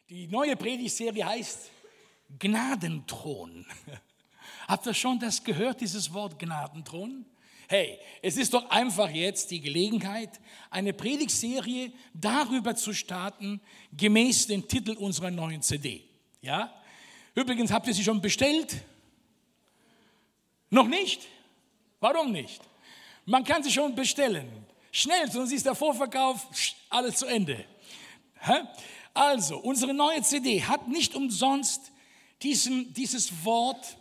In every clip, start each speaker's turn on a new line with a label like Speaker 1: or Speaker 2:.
Speaker 1: Die neue Predigtserie heißt Gnadenthron. Habt ihr schon das gehört, dieses Wort Gnadenthron? Hey, es ist doch einfach jetzt die Gelegenheit, eine Predigtserie darüber zu starten, gemäß dem Titel unserer neuen CD. Ja? Übrigens, habt ihr sie schon bestellt? Noch nicht? Warum nicht? Man kann sie schon bestellen. Schnell, sonst ist der Vorverkauf alles zu Ende. Also, unsere neue CD hat nicht umsonst dieses Wort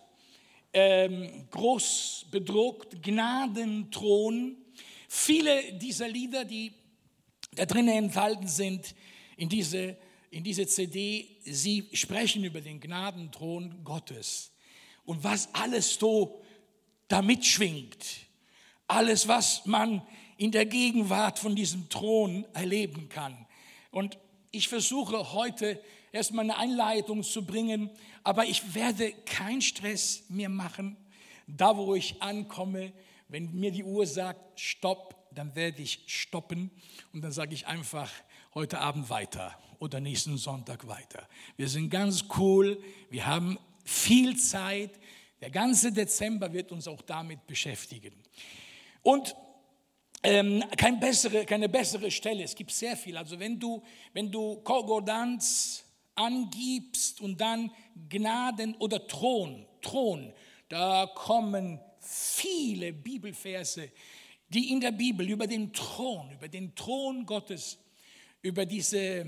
Speaker 1: groß bedruckt, Gnadenthron. Viele dieser Lieder, die da drinnen enthalten sind in diese CD, sie sprechen über den Gnadenthron Gottes und was alles so damit schwingt. Alles, was man in der Gegenwart von diesem Thron erleben kann. Und ich versuche heute erstmal eine Einleitung zu bringen, aber ich werde keinen Stress mehr machen. Da, wo ich ankomme, wenn mir die Uhr sagt, stopp, dann werde ich stoppen und dann sage ich einfach heute Abend weiter oder nächsten Sonntag weiter. Wir sind ganz cool, wir haben viel Zeit. Der ganze Dezember wird uns auch damit beschäftigen. Und keine bessere Stelle, es gibt sehr viel. Also wenn du Konkordanz angibst und dann Gnaden oder Thron, da kommen viele Bibelverse, die in der Bibel über den Thron Gottes, über diese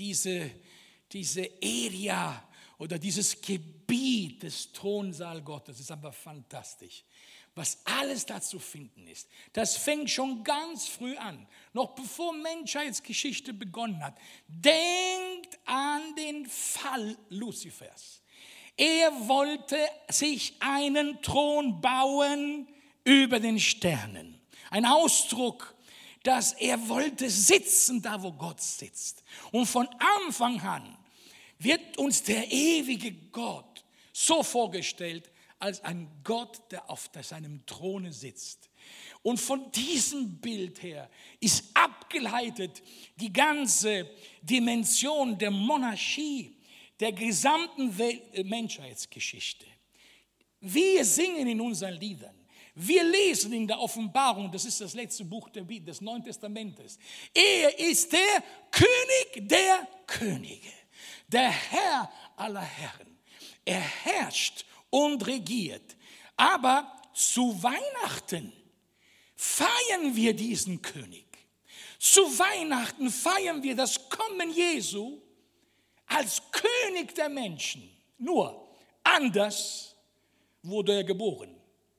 Speaker 1: Area oder dieses Gebiet des Thronsaal Gottes, ist aber fantastisch. Was alles da zu finden ist, das fängt schon ganz früh an, noch bevor Menschheitsgeschichte begonnen hat. Denkt an den Fall Luzifers. Er wollte sich einen Thron bauen über den Sternen. Ein Ausdruck, dass er wollte sitzen, da wo Gott sitzt. Und von Anfang an wird uns der ewige Gott so vorgestellt, als ein Gott, der auf seinem Throne sitzt. Und von diesem Bild her ist abgeleitet die ganze Dimension der Monarchie, der gesamten Menschheitsgeschichte. Wir singen in unseren Liedern, wir lesen in der Offenbarung, das ist das letzte Buch der Bibel, des Neuen Testamentes. Er ist der König der Könige, der Herr aller Herren. Er herrscht und regiert. Aber zu Weihnachten feiern wir diesen König. Zu Weihnachten feiern wir das Kommen Jesu als König der Menschen. Nur anders wurde er geboren.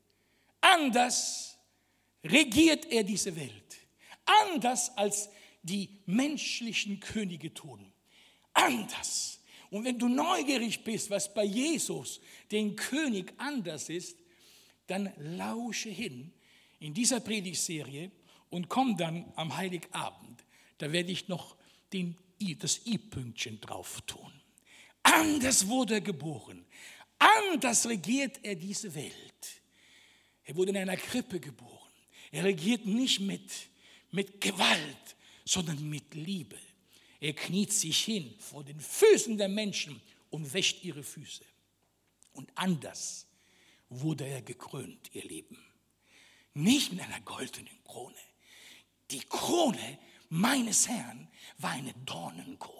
Speaker 1: Anders regiert er diese Welt. Anders als die menschlichen Könige tun. Anders. Und wenn du neugierig bist, was bei Jesus, den König, anders ist, dann lausche hin in dieser Predigtserie und komm dann am Heiligabend. Da werde ich noch das I-Pünktchen drauf tun. Anders wurde er geboren. Anders regiert er diese Welt. Er wurde in einer Krippe geboren. Er regiert nicht mit Gewalt, sondern mit Liebe. Er kniet sich hin vor den Füßen der Menschen und wäscht ihre Füße. Und anders wurde er gekrönt, ihr Lieben. Nicht mit einer goldenen Krone. Die Krone meines Herrn war eine Dornenkrone.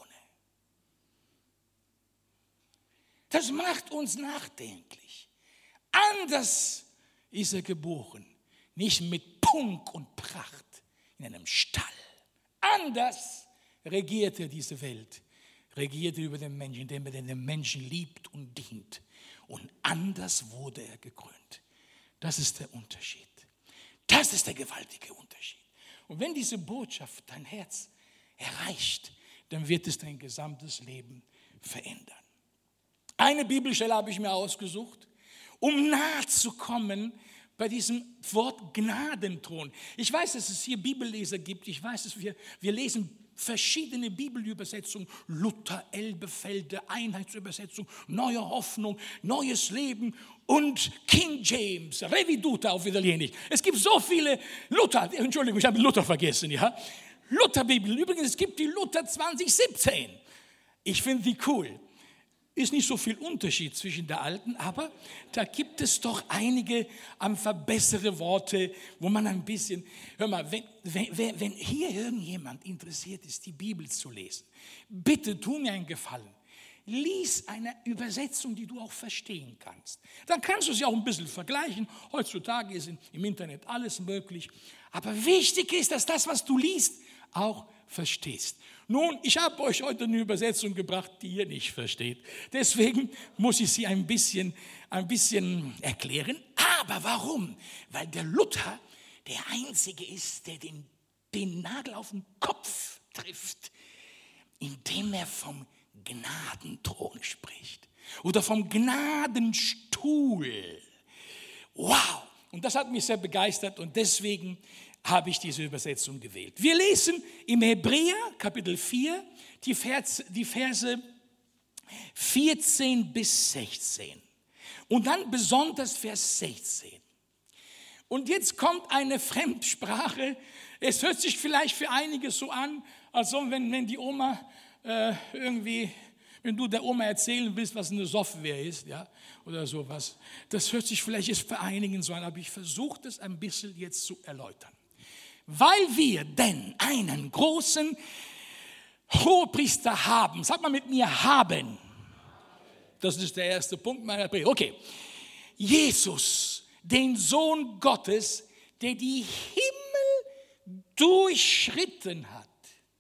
Speaker 1: Das macht uns nachdenklich. Anders ist er geboren. Nicht mit Prunk und Pracht in einem Stall. Anders regiert er diese Welt, regiert er über den Menschen, indem er den Menschen liebt und dient. Und anders wurde er gekrönt. Das ist der Unterschied. Das ist der gewaltige Unterschied. Und wenn diese Botschaft dein Herz erreicht, dann wird es dein gesamtes Leben verändern. Eine Bibelstelle habe ich mir ausgesucht, um nahe zu kommen bei diesem Wort Gnadenthron. Ich weiß, dass es hier Bibelleser gibt. Ich weiß, dass wir lesen verschiedene Bibelübersetzungen, Luther, Elberfelder, Einheitsübersetzung, Neue Hoffnung, Neues Leben und King James, Reviduta auf Italienisch. Es gibt so viele Entschuldigung, ich habe Luther vergessen, ja. Lutherbibel, übrigens, es gibt die Luther 2017. Ich finde die cool. Ist nicht so viel Unterschied zwischen der alten, aber da gibt es doch einige bessere Worte, wo man ein bisschen, hör mal, wenn hier irgendjemand interessiert ist, die Bibel zu lesen, bitte tu mir einen Gefallen. Lies eine Übersetzung, die du auch verstehen kannst. Dann kannst du sie auch ein bisschen vergleichen. Heutzutage ist im Internet alles möglich. Aber wichtig ist, dass das, was du liest, auch verstehst. Nun, ich habe euch heute eine Übersetzung gebracht, die ihr nicht versteht. Deswegen muss ich sie ein bisschen erklären. Aber warum? Weil der Luther der Einzige ist, der den Nagel auf den Kopf trifft, indem er vom Gnadenthron spricht oder vom Gnadenstuhl. Wow! Und das hat mich sehr begeistert und deswegen habe ich diese Übersetzung gewählt. Wir lesen im Hebräer Kapitel 4 die Verse 14 bis 16 und dann besonders Vers 16. Und jetzt kommt eine Fremdsprache. Es hört sich vielleicht für einige so an, als wenn die Oma wenn du der Oma erzählen willst, was eine Software ist, ja, oder sowas. Das hört sich vielleicht jetzt für einigen so an, aber ich versuche das ein bisschen jetzt zu erläutern. Weil wir denn einen großen Hohepriester haben, sag mal mit mir, haben. Das ist der erste Punkt meiner Predigt. Okay, Jesus, den Sohn Gottes, der die Himmel durchschritten hat.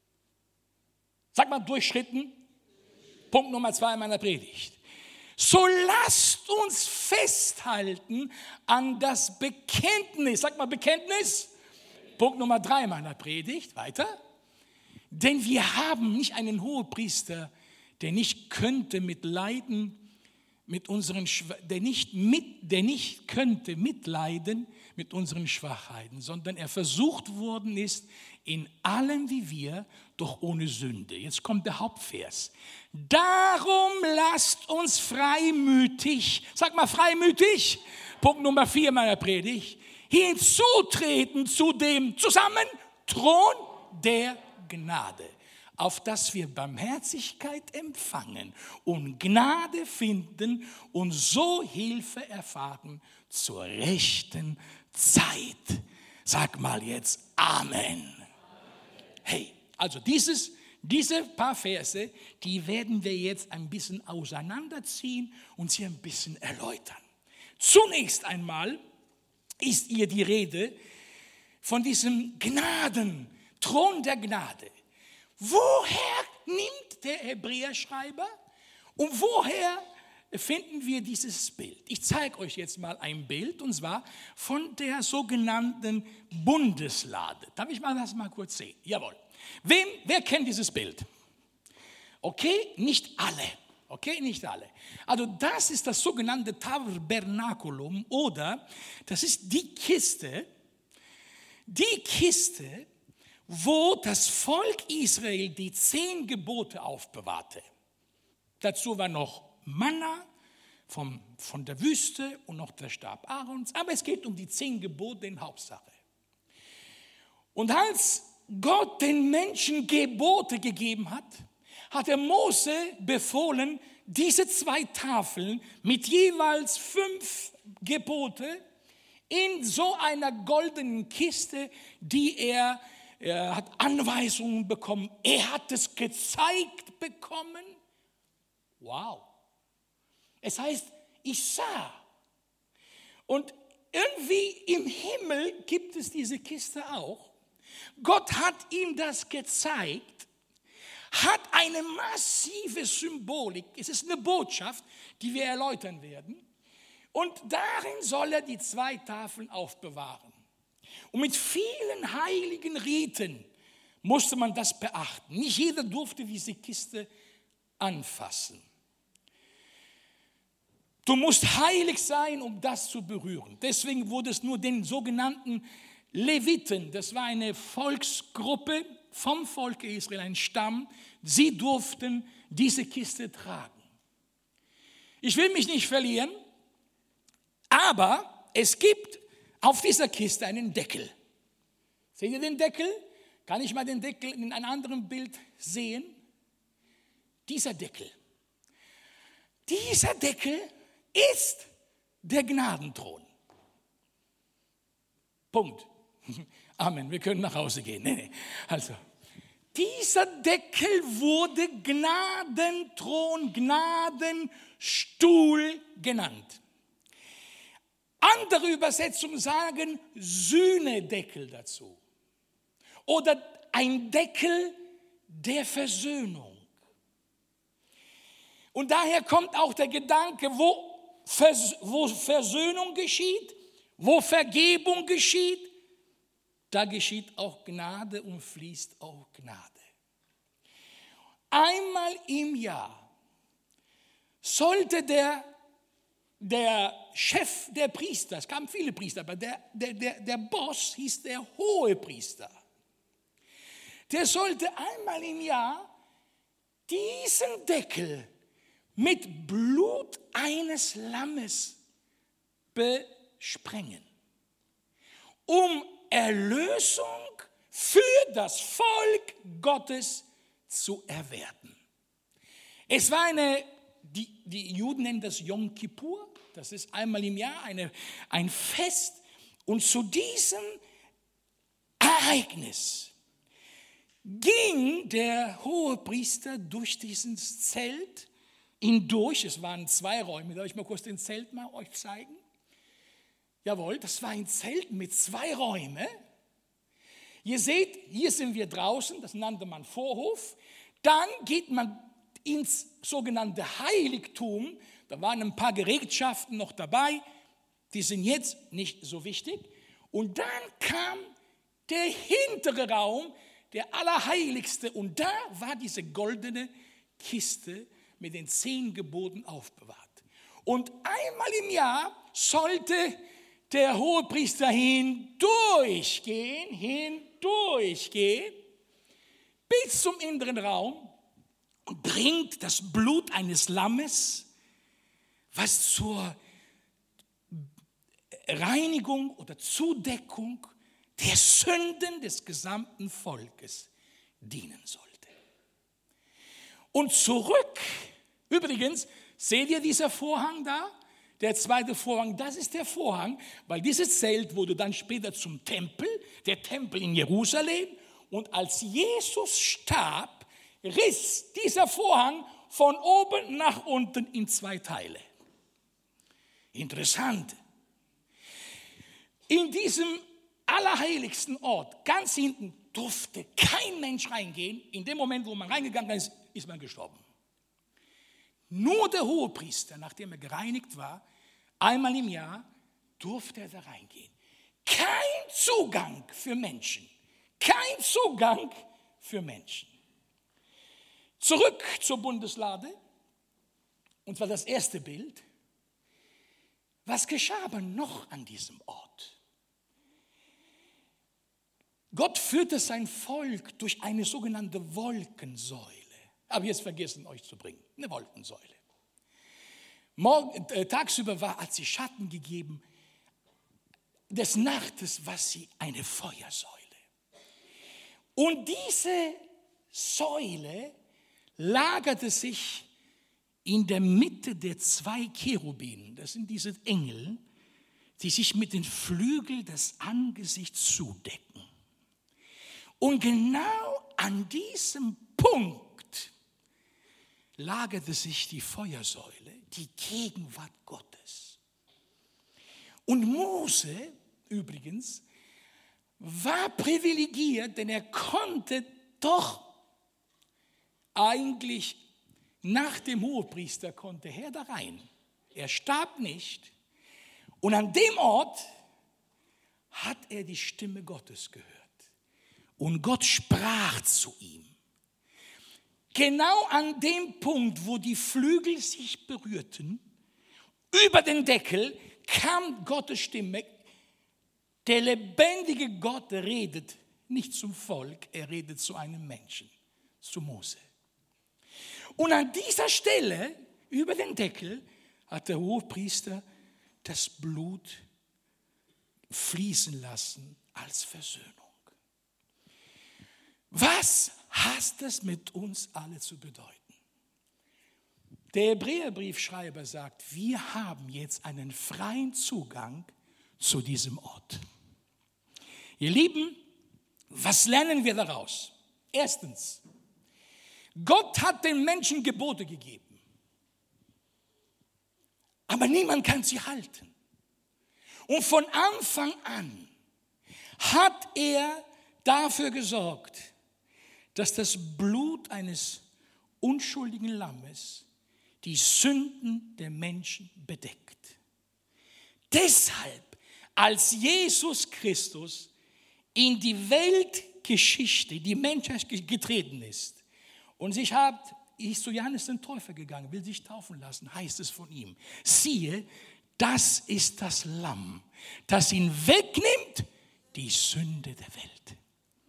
Speaker 1: Sag mal, durchschritten. Punkt Nummer 2 meiner Predigt. So lasst uns festhalten an das Bekenntnis. Sag mal, Bekenntnis. Punkt Nummer 3 meiner Predigt. Weiter. Denn wir haben nicht einen Hohepriester, der nicht könnte mitleiden mit unseren der nicht könnte mitleiden mit unseren Schwachheiten, sondern er versucht worden ist in allem wie wir, doch ohne Sünde. Jetzt kommt der Hauptvers. Darum lasst uns freimütig, sag mal freimütig, Punkt Nummer 4 meiner Predigt, hinzutreten zu dem Thron der Gnade, auf dass wir Barmherzigkeit empfangen und Gnade finden und so Hilfe erfahren zur rechten Zeit. Sag mal jetzt Amen. Hey, also diese paar Verse, die werden wir jetzt ein bisschen auseinanderziehen und sie ein bisschen erläutern. Zunächst einmal ist hier die Rede von diesem Thron der Gnade. Woher nimmt der Hebräerschreiber und woher finden wir dieses Bild? Ich zeige euch jetzt mal ein Bild und zwar von der sogenannten Bundeslade. Darf ich das mal kurz sehen? Jawohl. Wer kennt dieses Bild? Okay, nicht alle. Okay, nicht alle. Also das ist das sogenannte Tabernakulum oder das ist die Kiste, wo das Volk Israel die 10 Gebote aufbewahrte. Dazu war noch Manna von der Wüste und noch der Stab Aarons. Aber es geht um die 10 Gebote in Hauptsache. Und als Gott den Menschen Gebote gegeben hat, hat er Mose befohlen, diese 2 Tafeln mit jeweils 5 Gebote in so einer goldenen Kiste, die er hat Anweisungen bekommen, er hat es gezeigt bekommen. Wow. Es heißt, ich sah. Und irgendwie im Himmel gibt es diese Kiste auch. Gott hat ihm das gezeigt, hat eine massive Symbolik. Es ist eine Botschaft, die wir erläutern werden. Und darin soll er die 2 Tafeln aufbewahren. Und mit vielen heiligen Riten musste man das beachten. Nicht jeder durfte diese Kiste anfassen. Du musst heilig sein, um das zu berühren. Deswegen wurde es nur den sogenannten Leviten, das war eine Volksgruppe vom Volke Israel, ein Stamm, sie durften diese Kiste tragen. Ich will mich nicht verlieren, aber es gibt auf dieser Kiste einen Deckel. Seht ihr den Deckel? Kann ich mal den Deckel in einem anderen Bild sehen? Dieser Deckel ist der Gnadenthron. Punkt. Amen. Wir können nach Hause gehen. Nee. Also, dieser Deckel wurde Gnadenthron, Gnadenstuhl genannt. Andere Übersetzungen sagen Sühnedeckel dazu. Oder ein Deckel der Versöhnung. Und daher kommt auch der Gedanke, wo Versöhnung geschieht, wo Vergebung geschieht, da geschieht auch Gnade und fließt auch Gnade. Einmal im Jahr sollte der Chef der Priester, es kamen viele Priester, aber der Boss hieß der Hohepriester. Der sollte einmal im Jahr diesen Deckel mit Blut eines Lammes besprengen, um Erlösung für das Volk Gottes zu erwerben. Es war die Juden nennen das Yom Kippur, das ist einmal im Jahr ein Fest. Und zu diesem Ereignis ging der Hohepriester durch dieses Zelt hindurch. Es waren 2 Räume. Darf ich mal kurz den Zelt mal euch zeigen? Jawohl, das war ein Zelt mit 2 Räumen. Ihr seht, hier sind wir draußen, das nannte man Vorhof. Dann geht man ins sogenannte Heiligtum. Da waren ein paar Gerätschaften noch dabei. Die sind jetzt nicht so wichtig. Und dann kam der hintere Raum, der Allerheiligste. Und da war diese goldene Kiste mit den 10 Geboten aufbewahrt. Und einmal im Jahr sollte der Hohepriester hindurchgehen, bis zum inneren Raum und bringt das Blut eines Lammes, was zur Reinigung oder Zudeckung der Sünden des gesamten Volkes dienen sollte. Und zurück, übrigens, seht ihr dieser Vorhang da? Der zweite Vorhang, das ist der Vorhang, weil dieses Zelt wurde dann später zum Tempel, der Tempel in Jerusalem. Und als Jesus starb, riss dieser Vorhang von oben nach unten in 2 Teile. Interessant. In diesem allerheiligsten Ort, ganz hinten, durfte kein Mensch reingehen. In dem Moment, wo man reingegangen ist, ist man gestorben. Nur der Hohepriester, nachdem er gereinigt war, einmal im Jahr, durfte er da reingehen. Kein Zugang für Menschen. Kein Zugang für Menschen. Zurück zur Bundeslade. Und zwar das erste Bild. Was geschah aber noch an diesem Ort? Gott führte sein Volk durch eine sogenannte Wolkensäule. Habe ich jetzt vergessen, euch zu bringen. Eine Wolkensäule. Tagsüber hat sie Schatten gegeben. Des Nachtes war sie eine Feuersäule. Und diese Säule lagerte sich in der Mitte der 2 Cherubinen. Das sind diese Engel, die sich mit den Flügeln des Angesichts zudecken. Und genau an diesem Punkt lagerte sich die Feuersäule, die Gegenwart Gottes. Und Mose, übrigens, war privilegiert, denn er konnte doch eigentlich nach dem Hohepriester konnte er da rein. Er starb nicht. Und an dem Ort hat er die Stimme Gottes gehört. Und Gott sprach zu ihm. Genau an dem Punkt, wo die Flügel sich berührten, über den Deckel kam Gottes Stimme. Der lebendige Gott redet nicht zum Volk, er redet zu einem Menschen, zu Mose. Und an dieser Stelle, über den Deckel, hat der Hohepriester das Blut fließen lassen als Versöhnung. Was hat das mit uns alle zu bedeuten? Der Hebräerbriefschreiber sagt, wir haben jetzt einen freien Zugang zu diesem Ort. Ihr Lieben, was lernen wir daraus? Erstens, Gott hat den Menschen Gebote gegeben, aber niemand kann sie halten. Und von Anfang an hat er dafür gesorgt, dass das Blut eines unschuldigen Lammes die Sünden der Menschen bedeckt. Deshalb, als Jesus Christus in die Weltgeschichte, die Menschheit getreten ist und ist zu Johannes den Täufer gegangen, will sich taufen lassen, heißt es von ihm, siehe, das ist das Lamm, das ihn wegnimmt, die Sünde der Welt.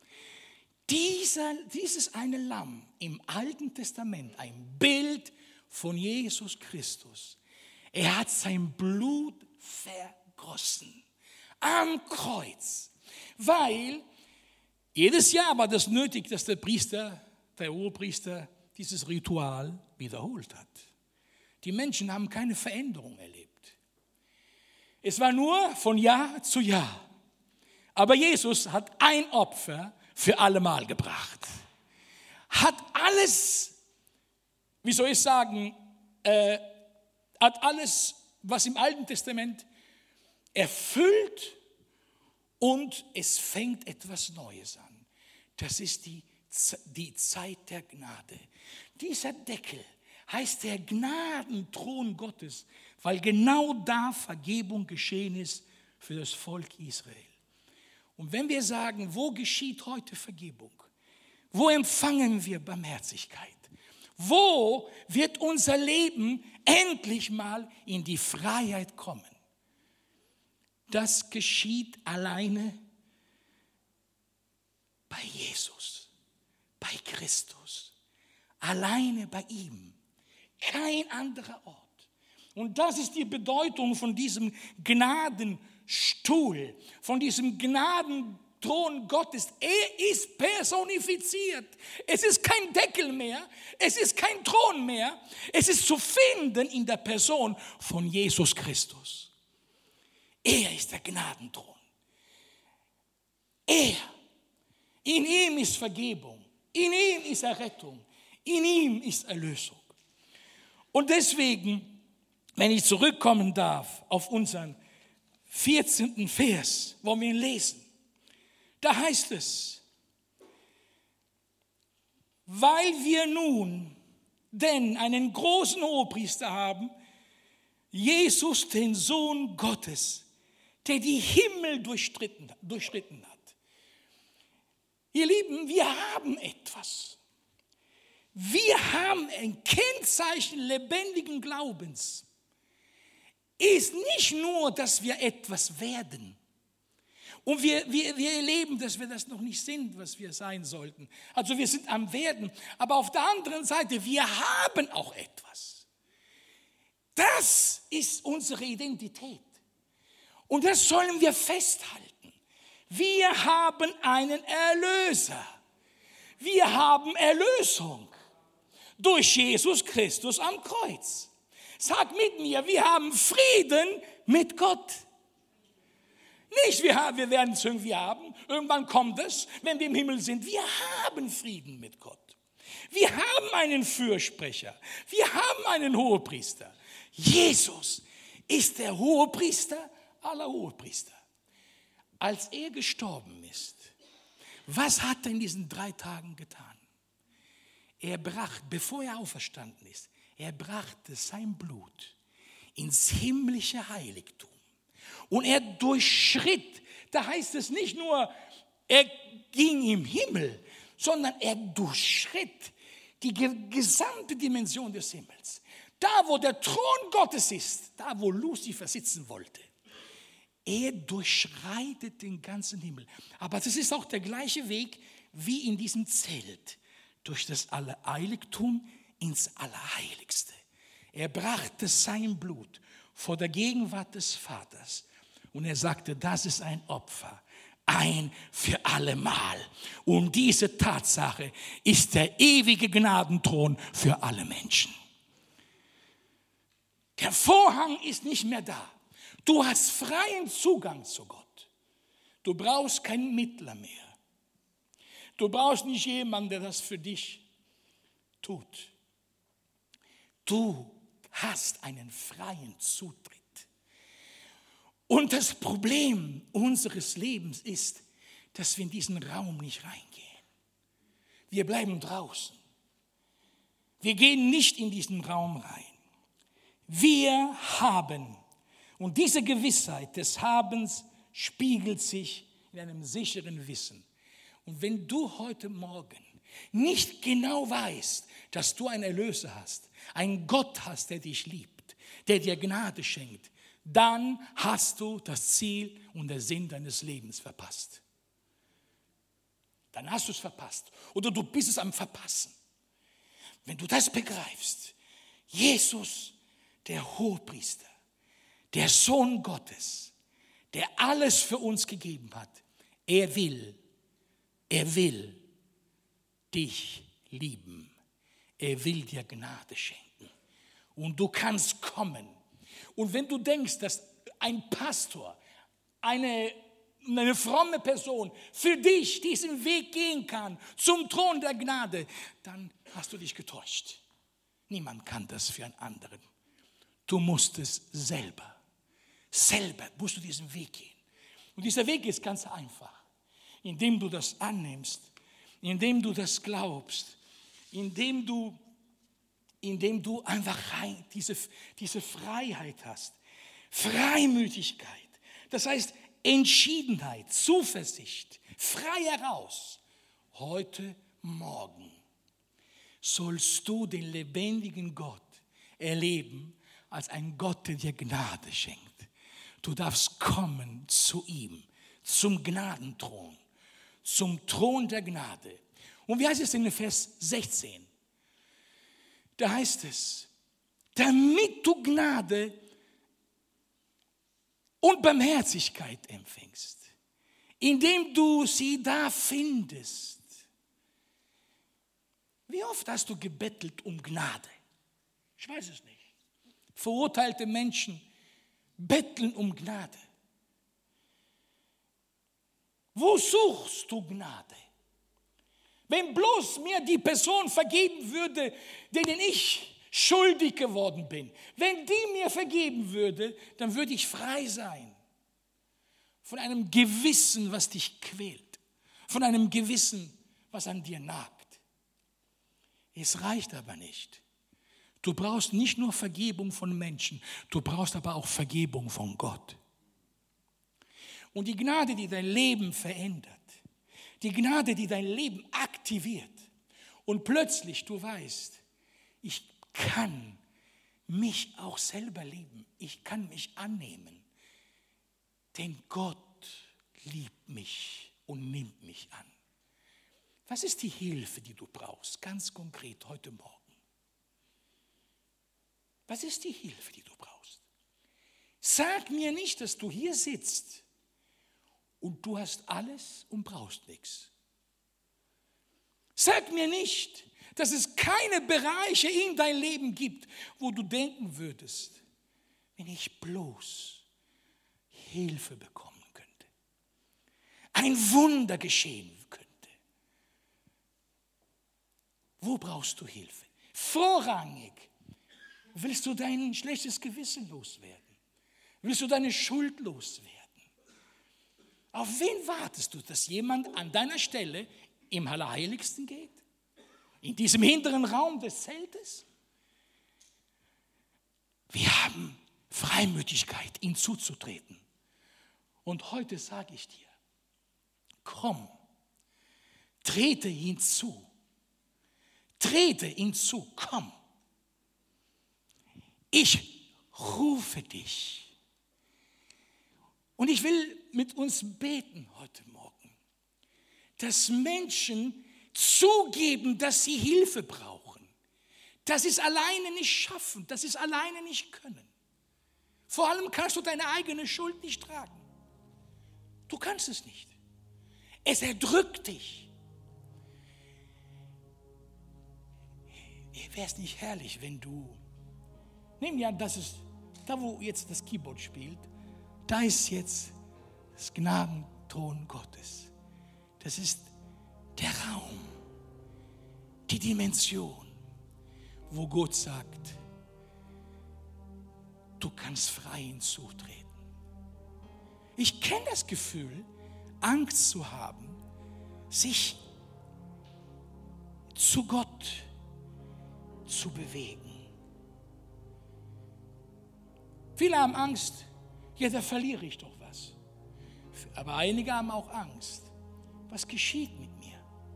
Speaker 1: Dieses eine Lamm im Alten Testament, ein Bild von Jesus Christus. Er hat sein Blut vergossen am Kreuz, weil jedes Jahr war das nötig, dass der Hohepriester, dieses Ritual wiederholt hat. Die Menschen haben keine Veränderung erlebt. Es war nur von Jahr zu Jahr. Aber Jesus hat ein Opfer für allemal gebracht. Hat alles, hat alles, was im Alten Testament erfüllt, und es fängt etwas Neues an. Das ist die Zeit der Gnade. Dieser Deckel heißt der Gnadenthron Gottes, weil genau da Vergebung geschehen ist für das Volk Israel. Und wenn wir sagen, wo geschieht heute Vergebung? Wo empfangen wir Barmherzigkeit? Wo wird unser Leben endlich mal in die Freiheit kommen? Das geschieht alleine bei Jesus, bei Christus, alleine bei ihm, kein anderer Ort. Und das ist die Bedeutung von diesem Gnadenstuhl, von diesem Gnadenthron Gottes. Er ist personifiziert. Es ist kein Deckel mehr, es ist kein Thron mehr. Es ist zu finden in der Person von Jesus Christus. Er ist der Gnadenthron. In ihm ist Vergebung, in ihm ist Errettung, in ihm ist Erlösung. Und deswegen, wenn ich zurückkommen darf auf unseren 14. Vers, wo wir ihn lesen, da heißt es, weil wir nun denn einen großen Hohepriester haben, Jesus, den Sohn Gottes, der die Himmel durchschritten hat. Ihr Lieben, wir haben etwas. Wir haben ein Kennzeichen lebendigen Glaubens. Ist nicht nur, dass wir etwas werden. Und wir erleben, dass wir das noch nicht sind, was wir sein sollten. Also wir sind am Werden. Aber auf der anderen Seite, wir haben auch etwas. Das ist unsere Identität. Und das sollen wir festhalten. Wir haben einen Erlöser. Wir haben Erlösung durch Jesus Christus am Kreuz. Sag mit mir, wir haben Frieden mit Gott. Nicht, wir werden es irgendwie haben. Irgendwann kommt es, wenn wir im Himmel sind. Wir haben Frieden mit Gott. Wir haben einen Fürsprecher. Wir haben einen Hohepriester. Jesus ist der Hohepriester aller Hohepriester. Als er gestorben ist, was hat er in diesen 3 Tagen getan? Bevor er auferstanden ist, er brachte sein Blut ins himmlische Heiligtum. Und er durchschritt, da heißt es nicht nur, er ging im Himmel, sondern er durchschritt die gesamte Dimension des Himmels. Da, wo der Thron Gottes ist, da, wo Luzifer sitzen wollte. Er durchschreitet den ganzen Himmel. Aber das ist auch der gleiche Weg wie in diesem Zelt. Durch das Allerheiligtum ins Allerheiligste. Er brachte sein Blut vor der Gegenwart des Vaters. Und er sagte, das ist ein Opfer. Ein für allemal. Und diese Tatsache ist der ewige Gnadenthron für alle Menschen. Der Vorhang ist nicht mehr da. Du hast freien Zugang zu Gott. Du brauchst keinen Mittler mehr. Du brauchst nicht jemanden, der das für dich tut. Du hast einen freien Zutritt. Und das Problem unseres Lebens ist, dass wir in diesen Raum nicht reingehen. Wir bleiben draußen. Wir gehen nicht in diesen Raum rein. Wir haben, und diese Gewissheit des Habens spiegelt sich in einem sicheren Wissen. Und wenn du heute Morgen nicht genau weißt, dass du einen Erlöser hast, einen Gott hast, der dich liebt, der dir Gnade schenkt, dann hast du das Ziel und den Sinn deines Lebens verpasst. Dann hast du es verpasst oder du bist es am Verpassen. Wenn du das begreifst, Jesus, der Hohepriester, der Sohn Gottes, der alles für uns gegeben hat, er will dich lieben. Er will dir Gnade schenken. Und du kannst kommen. Und wenn du denkst, dass ein Pastor, eine fromme Person für dich diesen Weg gehen kann zum Thron der Gnade, dann hast du dich getäuscht. Niemand kann das für einen anderen. Du musst es selber musst du diesen Weg gehen. Und dieser Weg ist ganz einfach, indem du das annimmst, indem du das glaubst, indem du einfach diese Freiheit hast. Freimütigkeit, das heißt Entschiedenheit, Zuversicht, frei heraus. Heute Morgen sollst du den lebendigen Gott erleben als ein Gott, der dir Gnade schenkt. Du darfst kommen zu ihm, zum Gnadenthron, zum Thron der Gnade. Und wie heißt es in Vers 16? Da heißt es, damit du Gnade und Barmherzigkeit empfängst, indem du sie da findest. Wie oft hast du gebettelt um Gnade? Ich weiß es nicht. Verurteilte Menschen betteln um Gnade. Wo suchst du Gnade? Wenn bloß mir die Person vergeben würde, denen ich schuldig geworden bin, wenn die mir vergeben würde, dann würde ich frei sein von einem Gewissen, was dich quält, von einem Gewissen, was an dir nagt. Es reicht aber nicht. Du brauchst nicht nur Vergebung von Menschen, du brauchst aber auch Vergebung von Gott. Und die Gnade, die dein Leben verändert, die Gnade, die dein Leben aktiviert und plötzlich du weißt, ich kann mich auch selber lieben, ich kann mich annehmen, denn Gott liebt mich und nimmt mich an. Was ist die Hilfe, die du brauchst, ganz konkret heute Morgen? Was ist die Hilfe, die du brauchst? Sag mir nicht, dass du hier sitzt und du hast alles und brauchst nichts. Sag mir nicht, dass es keine Bereiche in dein Leben gibt, wo du denken würdest, wenn ich bloß Hilfe bekommen könnte, ein Wunder geschehen könnte. Wo brauchst du Hilfe? Vorrangig. Willst du dein schlechtes Gewissen loswerden? Willst du deine Schuld loswerden? Auf wen wartest du, dass jemand an deiner Stelle im Allerheiligsten geht? In diesem hinteren Raum des Zeltes? Wir haben Freimütigkeit, ihm zuzutreten. Und heute sage ich dir, komm, trete ihn zu. Trete ihn zu, komm. Ich rufe dich. Und ich will mit uns beten heute Morgen, dass Menschen zugeben, dass sie Hilfe brauchen, dass sie es alleine nicht schaffen, dass sie es alleine nicht können. Vor allem kannst du deine eigene Schuld nicht tragen. Du kannst es nicht. Es erdrückt dich. Wäre es nicht herrlich, wenn du, nehmen wir an, dass es da wo jetzt das Keyboard spielt, da ist jetzt das Gnadenthron Gottes. Das ist der Raum, die Dimension, wo Gott sagt, du kannst frei hinzutreten. Ich kenne das Gefühl, Angst zu haben, sich zu Gott zu bewegen. Viele haben Angst, ja, da verliere ich doch was. Aber einige haben auch Angst. Was geschieht mit mir?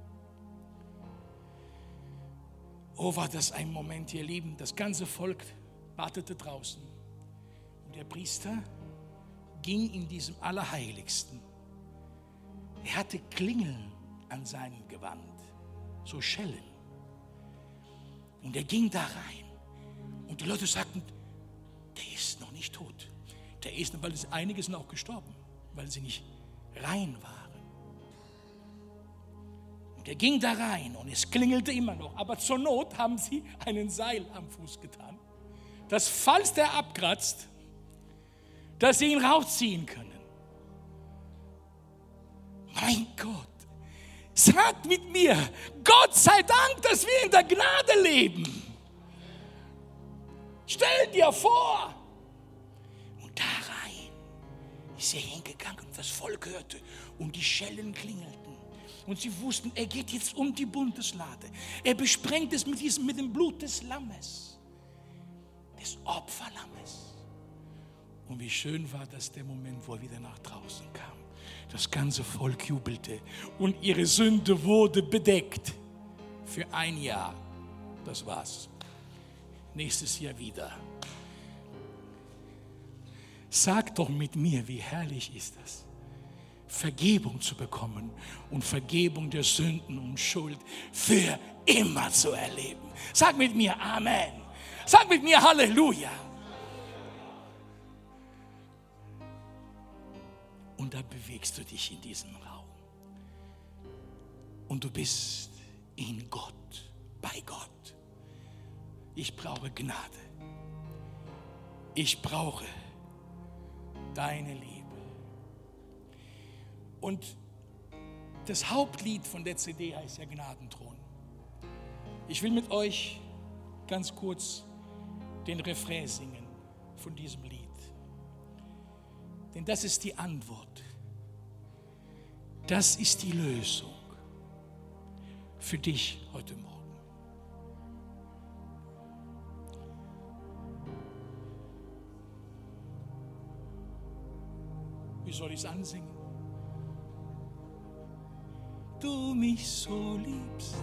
Speaker 1: Oh, war das ein Moment, ihr Lieben. Das ganze Volk wartete draußen. Und der Priester ging in diesem Allerheiligsten. Er hatte Klingeln an seinem Gewand, so Schellen. Und er ging da rein. Und die Leute sagten, der ist noch nicht tot. Der ist, weil einige sind auch gestorben, weil sie nicht rein waren. Und er ging da rein und es klingelte immer noch. Aber zur Not haben sie einen Seil am Fuß getan, dass falls der abkratzt, dass sie ihn rausziehen können. Mein Gott, sagt mit mir, Gott sei Dank, dass wir in der Gnade leben. Stell dir vor. Und da rein ist er hingegangen und das Volk hörte und die Schellen klingelten. Und sie wussten, er geht jetzt um die Bundeslade. Er besprengt es mit dem Blut des Lammes, des Opferlammes. Und wie schön war das der Moment, wo er wieder nach draußen kam. Das ganze Volk jubelte und ihre Sünde wurde bedeckt. Für ein Jahr. Das war's. Nächstes Jahr wieder. Sag doch mit mir, wie herrlich ist das, Vergebung zu bekommen und Vergebung der Sünden und Schuld für immer zu erleben. Sag mit mir Amen. Sag mit mir Halleluja. Und da bewegst du dich in diesem Raum. Und du bist in Gott, bei Gott. Ich brauche Gnade. Ich brauche deine Liebe. Und das Hauptlied von der CD heißt ja Gnadenthron. Ich will mit euch ganz kurz den Refrain singen von diesem Lied. Denn das ist die Antwort. Das ist die Lösung für dich heute Morgen. Wie soll ich es ansingen? Du mich so liebst,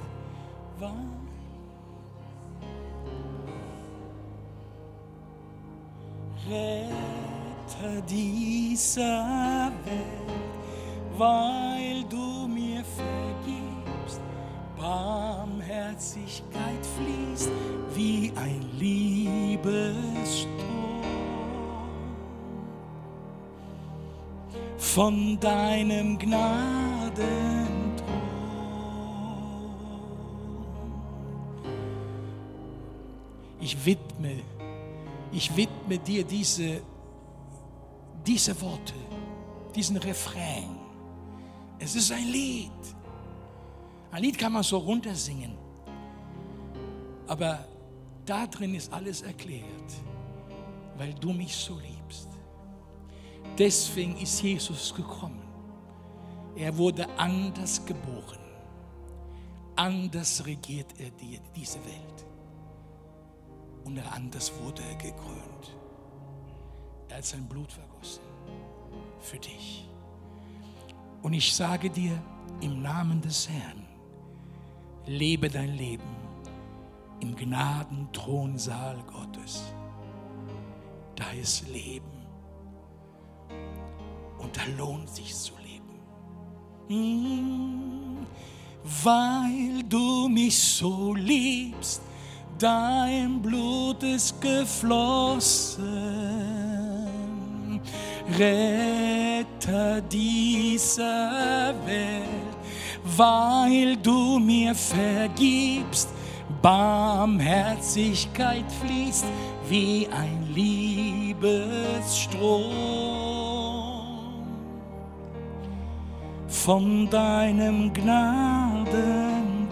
Speaker 1: Retter dieser Welt, weil du mir vergibst, Barmherzigkeit fließt wie ein Liebesstrom. Von deinem Gnadenthron. Ich widme dir diese Worte, diesen Refrain. Es ist ein Lied. Ein Lied kann man so runtersingen. Aber da drin ist alles erklärt, weil du mich so liebst. Deswegen ist Jesus gekommen. Er wurde anders geboren. Anders regiert er diese Welt. Und anders wurde er gekrönt. Er hat sein Blut vergossen. Für dich. Und ich sage dir im Namen des Herrn, lebe dein Leben im Gnadenthronsaal Gottes. Da ist Leben. Und da lohnt sich zu leben. Weil du mich so liebst, dein Blut ist geflossen. Retter dieser Welt, weil du mir vergibst, Barmherzigkeit fließt wie ein Liebesstrom von deinem Gnadenthron.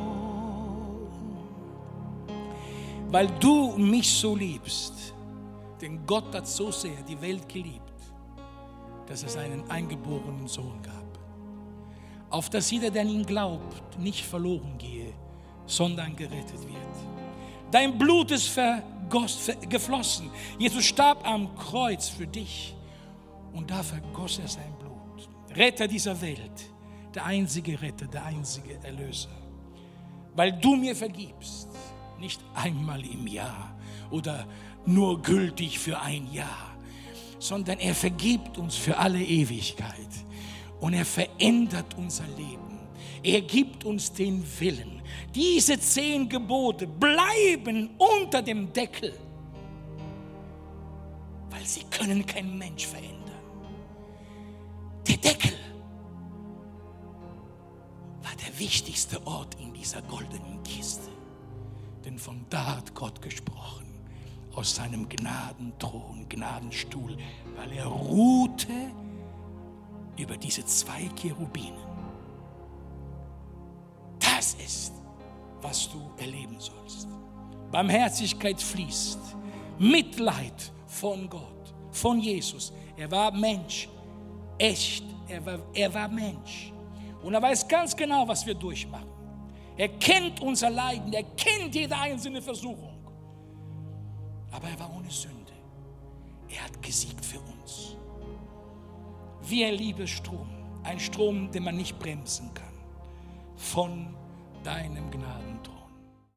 Speaker 1: Weil du mich so liebst, denn Gott hat so sehr die Welt geliebt, dass es einen eingeborenen Sohn gab, auf dass jeder, der an ihn glaubt, nicht verloren gehe, sondern gerettet wird. Dein Blut ist geflossen. Jesus starb am Kreuz für dich und da vergoss er sein Blut. Retter dieser Welt, der einzige Retter, der einzige Erlöser. Weil du mir vergibst, nicht einmal im Jahr oder nur gültig für ein Jahr, sondern er vergibt uns für alle Ewigkeit und er verändert unser Leben. Er gibt uns den Willen. Diese 10 Gebote bleiben unter dem Deckel, weil sie können kein Mensch verändern. Der Deckel war der wichtigste Ort in dieser goldenen Kiste, denn von da hat Gott gesprochen, aus seinem Gnadenthron, Gnadenstuhl, weil er ruhte über diese 2 Cherubinen. Das ist, was du erleben sollst. Barmherzigkeit fließt, Mitleid von Gott, von Jesus. Er war Mensch, echt, er war Mensch. Und er weiß ganz genau, was wir durchmachen. Er kennt unser Leiden, er kennt jede einzelne Versuchung. Aber er war ohne Sünde. Er hat gesiegt für uns. Wie ein Liebesstrom, ein Strom, den man nicht bremsen kann. Von deinem Gnadenthron.